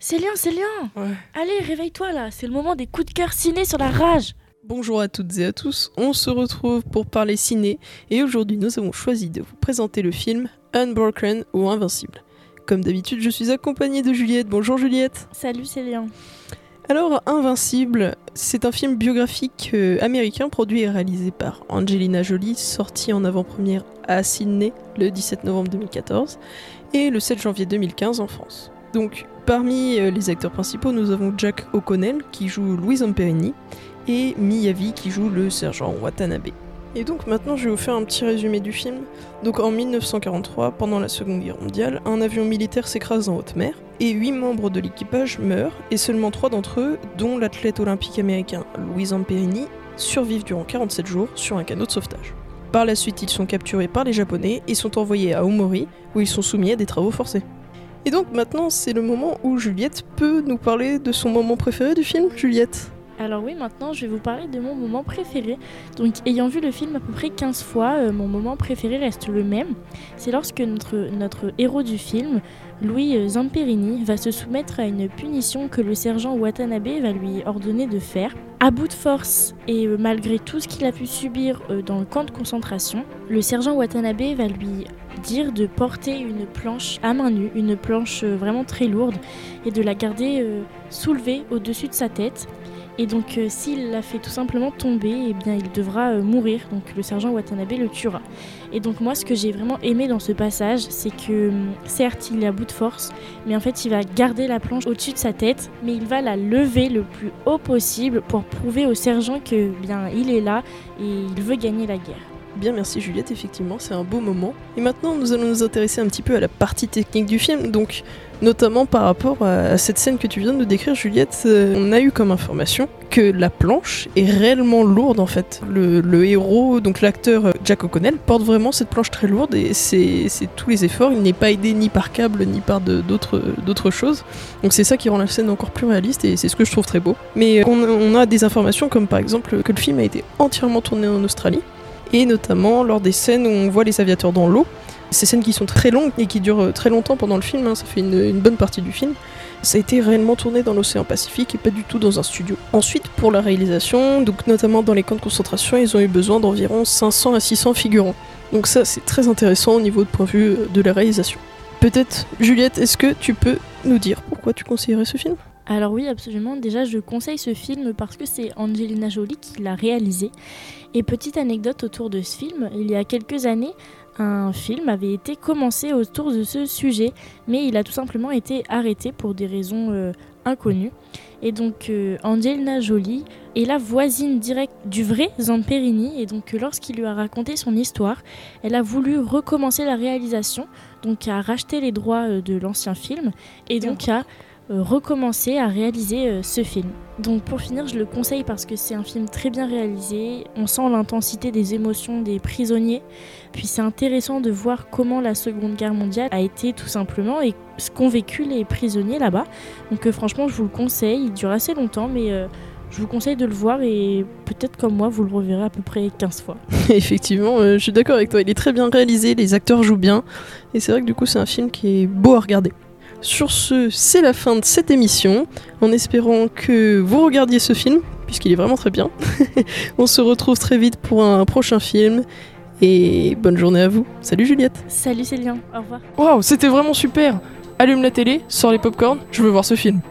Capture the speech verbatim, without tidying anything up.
Célien, Célien Ouais. Allez, réveille-toi là, c'est le moment des coups de cœur ciné sur la rage. Bonjour à toutes et à tous, on se retrouve pour parler ciné et aujourd'hui nous avons choisi de vous présenter le film Unbroken ou Invincible. Comme d'habitude, je suis accompagnée de Juliette. Bonjour Juliette. Salut Célien. Alors Invincible, c'est un film biographique euh, américain produit et réalisé par Angelina Jolie, sorti en avant-première à Sydney le dix-sept novembre deux mille quatorze et le sept janvier deux mille quinze en France. Donc parmi euh, les acteurs principaux, nous avons Jack O'Connell qui joue Louis Zamperini et Miyavi qui joue le sergent Watanabe. Et donc maintenant je vais vous faire un petit résumé du film. Donc en dix-neuf cent quarante-trois, pendant la Seconde Guerre mondiale, un avion militaire s'écrase en haute mer et huit membres de l'équipage meurent et seulement trois d'entre eux, dont l'athlète olympique américain Louis Zamperini, survivent durant quarante-sept jours sur un canot de sauvetage. Par la suite, ils sont capturés par les Japonais et sont envoyés à Omori où ils sont soumis à des travaux forcés. Et donc maintenant c'est le moment où Juliette peut nous parler de son moment préféré du film. Juliette. Alors oui, maintenant je vais vous parler de mon moment préféré. Donc ayant vu le film à peu près quinze fois, euh, mon moment préféré reste le même. C'est lorsque notre, notre héros du film, Louis Zamperini, va se soumettre à une punition que le sergent Watanabe va lui ordonner de faire. À bout de force et euh, malgré tout ce qu'il a pu subir euh, dans le camp de concentration, le sergent Watanabe va lui dire de porter une planche à main nue, une planche euh, vraiment très lourde, et de la garder euh, soulevée au-dessus de sa tête. Et donc euh, s'il la fait tout simplement tomber, eh bien il devra euh, mourir, donc le sergent Watanabe le tuera. Et donc moi ce que j'ai vraiment aimé dans ce passage, c'est que hum, certes il est à bout de force, mais en fait il va garder la planche au-dessus de sa tête, mais il va la lever le plus haut possible pour prouver au sergent que bien il est là et il veut gagner la guerre. Bien, merci Juliette, effectivement, c'est un beau moment. Et maintenant, nous allons nous intéresser un petit peu à la partie technique du film, donc notamment par rapport à cette scène que tu viens de décrire, Juliette. Euh, on a eu comme information que la planche est réellement lourde en fait. Le, le héros, donc l'acteur Jack O'Connell, porte vraiment cette planche très lourde et c'est, c'est tous les efforts. Il n'est pas aidé ni par câble ni par de, d'autres, d'autres choses. Donc c'est ça qui rend la scène encore plus réaliste et c'est ce que je trouve très beau. Mais on, on a des informations comme par exemple que le film a été entièrement tourné en Australie. Et notamment lors des scènes où on voit les aviateurs dans l'eau, ces scènes qui sont très longues et qui durent très longtemps pendant le film, hein, ça fait une, une bonne partie du film, ça a été réellement tourné dans l'océan Pacifique et pas du tout dans un studio. Ensuite, pour la réalisation, donc notamment dans les camps de concentration, ils ont eu besoin d'environ cinq cents à six cents figurants. Donc ça, c'est très intéressant au niveau de point de vue de la réalisation. Peut-être, Juliette, est-ce que tu peux nous dire pourquoi tu conseillerais ce film ? Alors oui, absolument. Déjà, je conseille ce film parce que c'est Angelina Jolie qui l'a réalisé. Et petite anecdote autour de ce film, il y a quelques années, un film avait été commencé autour de ce sujet, mais il a tout simplement été arrêté pour des raisons euh, inconnues. Et donc euh, Angelina Jolie est la voisine directe du vrai Zamperini, et donc euh, lorsqu'il lui a raconté son histoire, elle a voulu recommencer la réalisation, donc a racheté les droits euh, de l'ancien film, et donc a euh, recommencé à réaliser euh, ce film. Donc pour finir, je le conseille parce que c'est un film très bien réalisé, on sent l'intensité des émotions des prisonniers, puis c'est intéressant de voir comment la Seconde Guerre mondiale a été tout simplement et ce qu'ont vécu les prisonniers là-bas. Donc euh, franchement, je vous le conseille, il dure assez longtemps, mais euh, je vous conseille de le voir et peut-être comme moi, vous le reverrez à peu près quinze fois. Effectivement, euh, je suis d'accord avec toi, il est très bien réalisé, les acteurs jouent bien, et c'est vrai que du coup c'est un film qui est beau à regarder. Sur ce, c'est la fin de cette émission, en espérant que vous regardiez ce film, puisqu'il est vraiment très bien. On se retrouve très vite pour un prochain film, et bonne journée à vous. Salut Juliette. Salut Célien, au revoir. Waouh, c'était vraiment super. Allume la télé, sors les popcorn, je veux voir ce film.